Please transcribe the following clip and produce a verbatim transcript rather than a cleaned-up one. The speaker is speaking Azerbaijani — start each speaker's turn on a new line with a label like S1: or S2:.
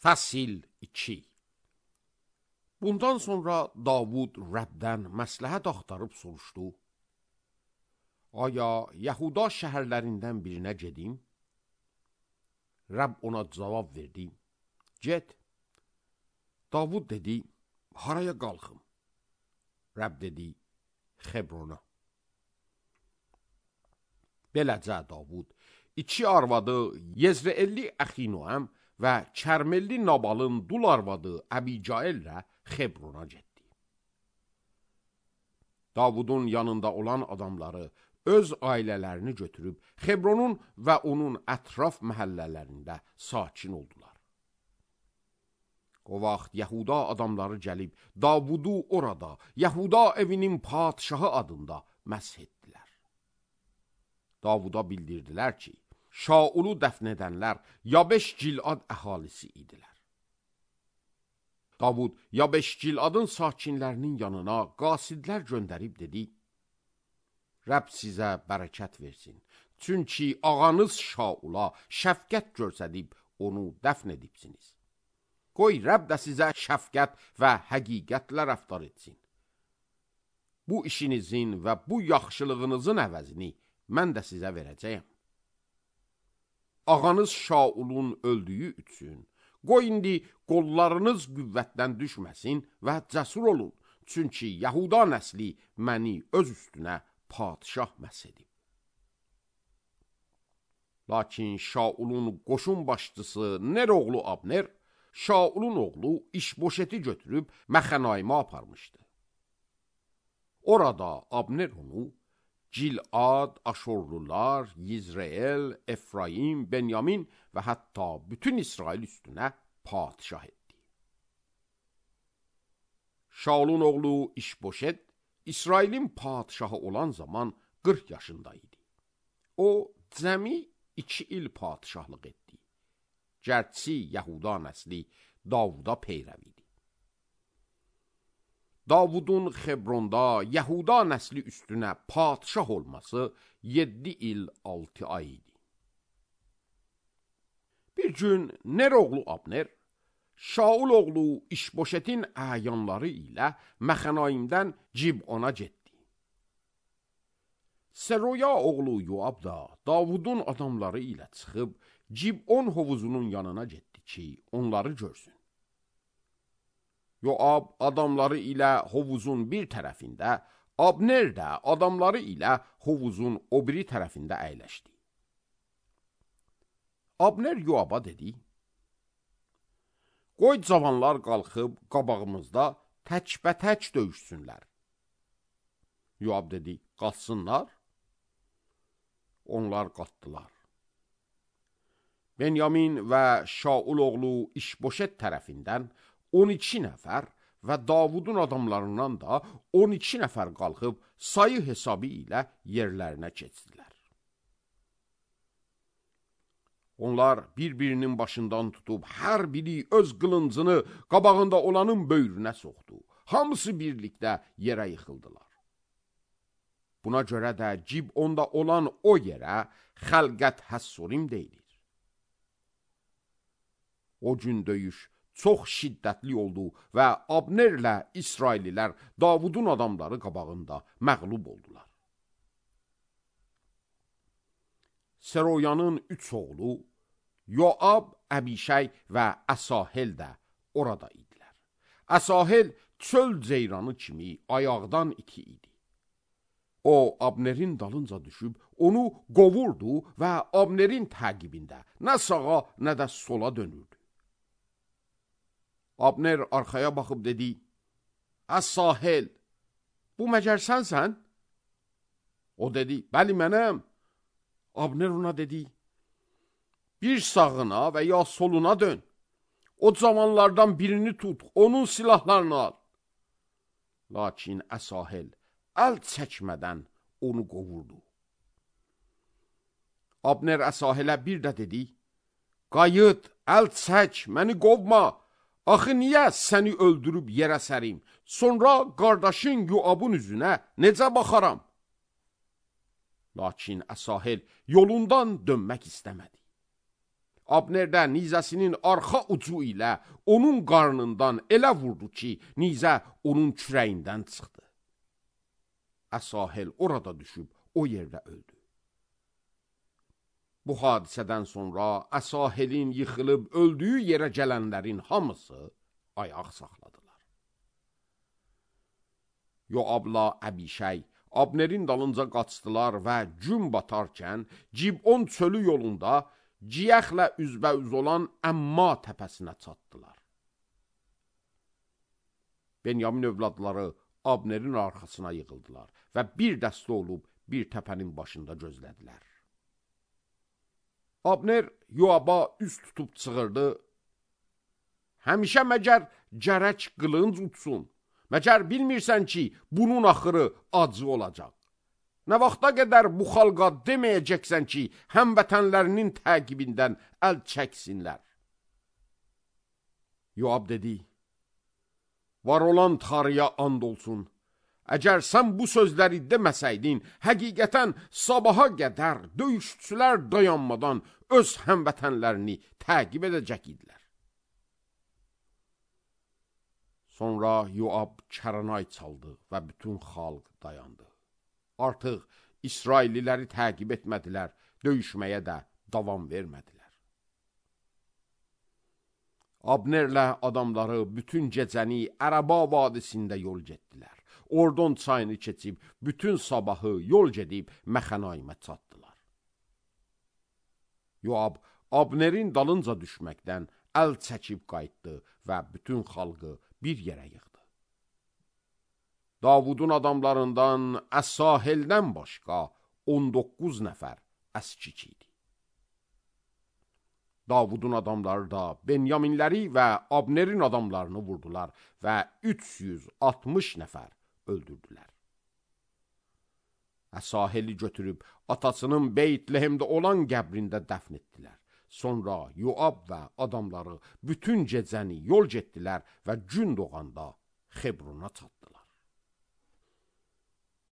S1: Fəsil iki. Bundan sonra Davud Rəbdən məsləhət axtarıb soruşdu: Aya, Yahuda şəhərlərindən birinə gedim? Rəbb ona cavab verdi: Get. Davud dedi: Haraya qalxım? Rəbb dedi: Xebrona. Beləcə Davud iki arvadı Yezreelli Əxinoəm və Kərmelli Nabalın dul arvadı Əbicaillə Xebrona getdi. Davudun yanında olan adamları öz ailələrini götürüb Xebronun və onun ətraf məhəllələrində sakin oldular. O vaxt Yahuda adamları gəlib Davudu orada Yahuda evinin padişahı adında məsh etdilər. Davuda bildirdilər ki, Şaulu dəfn edənlər Yabeş Gilad əhalisi idilər. Davud Yabeş Giladın sakinlərinin yanına qasidlər göndərib dedi: Rəbb sizə bərəkət versin, çünki ağanız Şaula şəfqət göstərib onu dəfn edibsiniz. Qoy Rəbb də sizə şəfqət və həqiqətlə rəftar etsin. Bu işinizin və bu yaxşılığınızın əvəzini mən də sizə verəcəyəm. Ağanız Şaulun öldüyü üçün qoy indi qollarınız qüvvətdən düşməsin və cəsur olun, çünki Yahuda nəsli məni öz üstünə padişah məs edib. Lakin Şaulun qoşun başçısı Ner oğlu Abner, Şaulun oğlu İşboşeti götürüb Məxənaimə aparmışdı. Orada Abner onu Gilad, Aşorlular, Yizreel, Efraim, Benyamin və hətta bütün İsrail üstünə padişah etdi. Şaulun oğlu İşboşet, İsrailin padişahı olan zaman qırx yaşında idi. O, cəmi iki il padişahlıq etdi. Gərçi Yahuda nəsli Davuda peyrəv idi. Davudun Xebronda Yahuda nəsli üstünə padişah olması yeddi il altı ay idi. Bir gün Ner oğlu Abner, Şaul oğlu İşboşetin əyanları ilə Məxənaimdən Cibona getdi. Seroya oğlu Yoab da Davudun adamları ilə çıxıb Cibon hovuzunun yanına getdi ki, onları görsün. Yoab adamları ilə hovuzun bir tərəfində, Abner də adamları ilə hovuzun o biri tərəfində əyləşdi. Abner Yoaba dedi: Qoy cavanlar qalxıb qabağımızda təkbətək döyüşsünlər. Yoab dedi: Qalsınlar. Onlar qalxdılar. Benyamin və Şaul oğlu İşboşet tərəfindən on iki nəfər və Davudun adamlarından da on iki nəfər qalxıb sayı hesabı ilə yerlərinə keçdilər. Onlar bir-birinin başından tutub hər biri öz qılıncını qabağında olanın böyrünə soxdu. Hamısı birlikdə yerə yıxıldılar. Buna görə də Cibonda olan o yerə Xəlqət Həssorim deyilir. O gün döyüş çox şiddətli oldu və Abnerlə İsraililər Davudun adamları qabağında məğlub oldular. Seroyanın üç oğlu Yoab, Əbişay və Əsahel də orada idilər. Əsahel çöl ceyranı kimi ayaqdan iti idi. O, Abnerin dalınca düşüb onu qovurdu və Abnerin təqibində nə sağa, nə də sola dönürdü. Abner arxaya baxıb dedi: Əsahel, bu məgər sənsən? O dedi: Bəli, mənəm. Abner ona dedi: Bir sağına və ya soluna dön. O cavanlardan birini tut, onun silahlarını al. Lakin Əsahel əl çəkmədən onu qovurdu. Abner Əsahelə bir də dedi: Qayıt, əl çək, məni qovma. Axı niyə səni öldürüb yerə sərim? Sonra qardaşın Yoabın üzünə necə baxaram? Lakin Əsahel yolundan dönmək istəmədi. Abner də nizəsinin arxa ucu ilə onun qarnından elə vurdu ki, nizə onun kürəyindən çıxdı. Əsahel orada düşüb o yerdə öldü. Bu hadisədən sonra Əsahelin yıxılıb öldüyü yerə gələnlərin hamısı ayaq saxladılar. Yoabla Əbişəy Abnerin dalınca qaçdılar və gün batarkən Cibon çölü yolunda Ciyəxlə üzbəüz olan Əmma təpəsinə çatdılar. Benyamin övladları Abnerin arxasına yığıldılar və bir dəstə olub bir təpənin başında gözlədilər. Abner Yoaba üz tutub çığırdı. Həmişə məgər gərək qılınc utsun. Məgər bilmirsən ki, bunun axırı acı olacaq. Nə vaxta qədər bu xalqa deməyəcəksən ki, həmvətənlərinin təqibindən əl çəksinlər. Yoab dedi, var olan Tanrıya and olsun. Əgər sən bu sözləri deməsəydin, həqiqətən sabaha qədər döyüşçülər dayanmadan öz həmvətənlərini təqib edəcək idilər. Sonra Yoab kəranay çaldı və bütün xalq dayandı. Artıq İsrailliləri təqib etmədilər, döyüşməyə də davam vermədilər. Abnerlə adamları bütün gecəni Ərəba vadisində yol getdilər. Ordon çayını keçib, bütün sabahı yol gedib Məxənaimə çatdılar. Yoab Abnerin dalınca düşməkdən əl çəkib qayıtdı və bütün xalqı bir yerə yığdı. Davudun adamlarından Əsaheldən başqa on doqquz nəfər əskik idi. Davudun adamları da Benyaminləri və Abnerin adamlarını vurdular və üç yüz altmış nəfər öldürdülər. Əsaheli götürüb atasının Beytlehemdə olan qəbrində dəfn etdilər. Sonra Yoab və adamları bütün gecəni yol getdilər və gün doğanda Xebrona çatdılar.